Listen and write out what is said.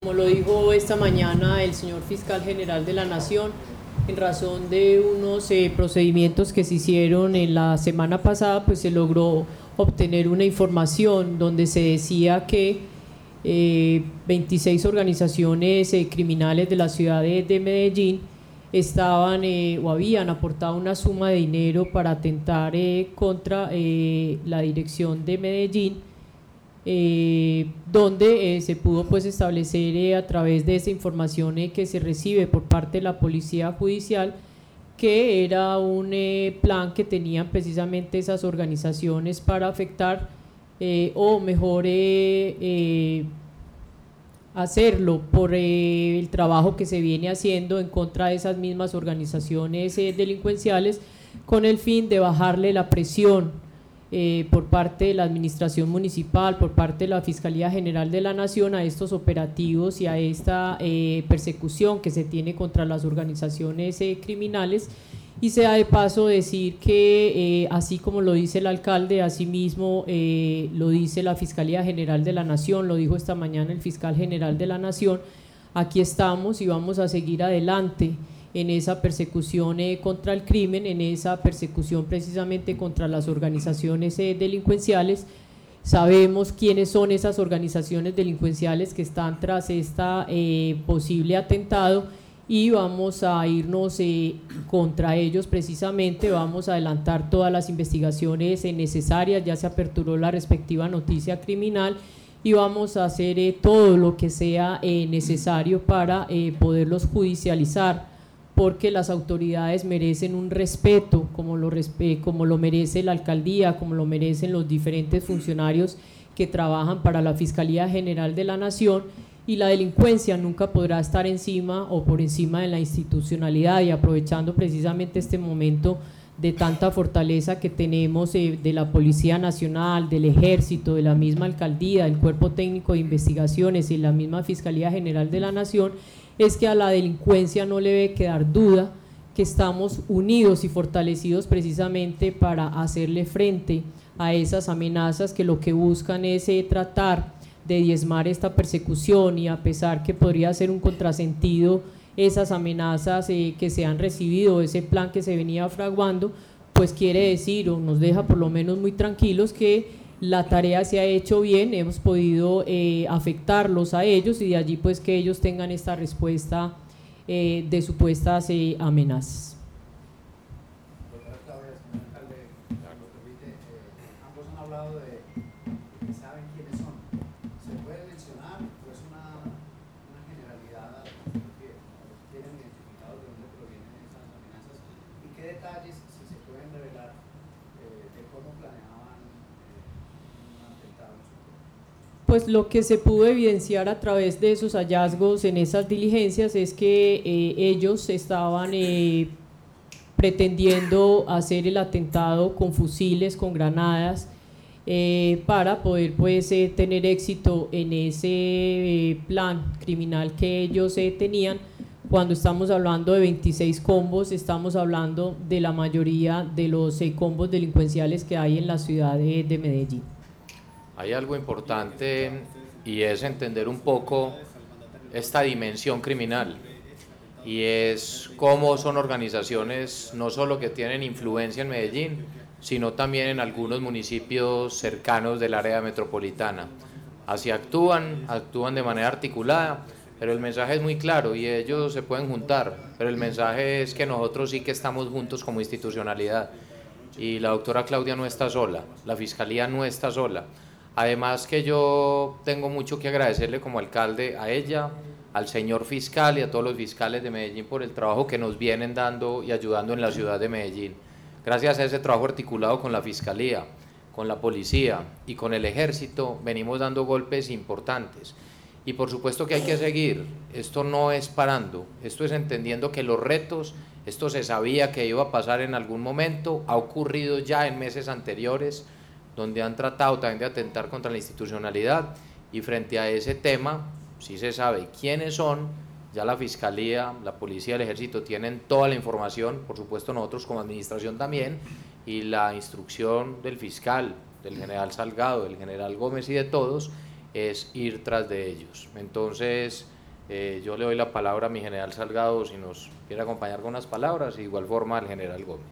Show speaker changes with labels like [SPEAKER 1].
[SPEAKER 1] Como lo dijo esta mañana el señor fiscal general de la Nación, en razón de unos procedimientos que se hicieron en la semana pasada, pues se logró obtener una información donde se decía que 26 organizaciones criminales de la ciudad de Medellín estaban o habían aportado una suma de dinero para atentar contra la dirección de Medellín, donde se pudo pues establecer a través de esa información que se recibe por parte de la Policía Judicial que era un plan que tenían precisamente esas organizaciones para afectar o mejor hacerlo por el trabajo que se viene haciendo en contra de esas mismas organizaciones delincuenciales con el fin de bajarle la presión por parte de la administración municipal, por parte de la Fiscalía General de la Nación a estos operativos y a esta persecución que se tiene contra las organizaciones criminales. Y sea de paso decir que así como lo dice el alcalde, asimismo lo dice la Fiscalía General de la Nación, lo dijo esta mañana el fiscal general de la Nación, aquí estamos y vamos a seguir adelante en esa persecución contra el crimen, en esa persecución precisamente contra las organizaciones delincuenciales. Sabemos quiénes son esas organizaciones delincuenciales que están tras este posible atentado y vamos a irnos contra ellos precisamente, vamos a adelantar todas las investigaciones necesarias, ya se aperturó la respectiva noticia criminal y vamos a hacer todo lo que sea necesario para poderlos judicializar, porque las autoridades merecen un respeto como lo merece la alcaldía, como lo merecen los diferentes funcionarios que trabajan para la Fiscalía General de la Nación, y la delincuencia nunca podrá estar encima o por encima de la institucionalidad. Y aprovechando precisamente este momento de tanta fortaleza que tenemos de la Policía Nacional, del Ejército, de la misma alcaldía, del Cuerpo Técnico de Investigaciones y la misma Fiscalía General de la Nación, es que a la delincuencia no le debe quedar duda que estamos unidos y fortalecidos precisamente para hacerle frente a esas amenazas que lo que buscan es tratar de diezmar esta persecución, y a pesar que podría ser un contrasentido esas amenazas que se han recibido, ese plan que se venía fraguando, pues quiere decir o nos deja por lo menos muy tranquilos que la tarea se ha hecho bien, hemos podido afectarlos a ellos y de allí pues que ellos tengan esta respuesta de supuestas amenazas.
[SPEAKER 2] Ambos han hablado de que saben quiénes son. ¿Se puede mencionar o es una generalidad que tienen identificado de dónde provienen esas amenazas? ¿Y qué detalles, si se pueden revelar, de cómo planeaban un atentado?
[SPEAKER 1] Pues lo que se pudo evidenciar a través de esos hallazgos en esas diligencias es que ellos estaban pretendiendo hacer el atentado con fusiles, con granadas, para poder pues tener éxito en ese plan criminal que ellos tenían. Cuando estamos hablando de 26 combos, estamos hablando de la mayoría de los combos delincuenciales que hay en la ciudad de Medellín.
[SPEAKER 3] Hay algo importante y es entender un poco esta dimensión criminal, y es cómo son organizaciones no solo que tienen influencia en Medellín, sino también en algunos municipios cercanos del área metropolitana. Así actúan de manera articulada, pero el mensaje es muy claro y ellos se pueden juntar, pero el mensaje es que nosotros sí que estamos juntos como institucionalidad, y la doctora Claudia no está sola, la Fiscalía no está sola. Además que yo tengo mucho que agradecerle como alcalde a ella, al señor fiscal y a todos los fiscales de Medellín por el trabajo que nos vienen dando y ayudando en la ciudad de Medellín. Gracias a ese trabajo articulado con la Fiscalía, con la Policía y con el Ejército, venimos dando golpes importantes. Y por supuesto que hay que seguir, esto no es parando, esto es entendiendo que los retos, esto se sabía que iba a pasar en algún momento, ha ocurrido ya en meses anteriores, donde han tratado también de atentar contra la institucionalidad, y frente a ese tema, sí se sabe quiénes son, ya la Fiscalía, la Policía, el Ejército tienen toda la información, por supuesto nosotros como administración también, y la instrucción del fiscal, del general Salgado, del general Gómez y de todos, es ir tras de ellos. Entonces, yo le doy la palabra a mi general Salgado si nos quiere acompañar con unas palabras, de igual forma al general Gómez.